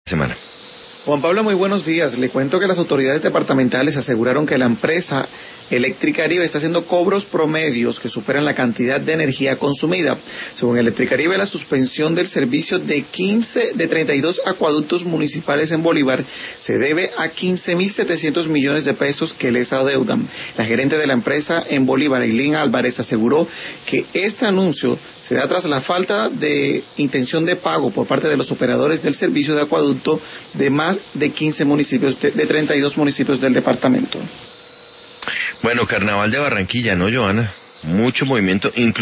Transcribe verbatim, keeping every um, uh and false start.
Semana. Juan Pablo, muy buenos días. Le cuento que las autoridades departamentales aseguraron que la empresa Electricaribe está haciendo cobros promedios que superan la cantidad de energía consumida. Según Electricaribe, la suspensión del servicio de quince de treinta y dos acueductos municipales en Bolívar se debe a quince mil setecientos millones de pesos que les adeudan. La gerente de la empresa en Bolívar, Eileen Álvarez, aseguró que este anuncio se da tras la falta de intención de pago por parte de los operadores del servicio de acueducto de más de quince municipios, de, de treinta y dos municipios del departamento. Bueno, Carnaval de Barranquilla, ¿no, Joana? Mucho movimiento, incluso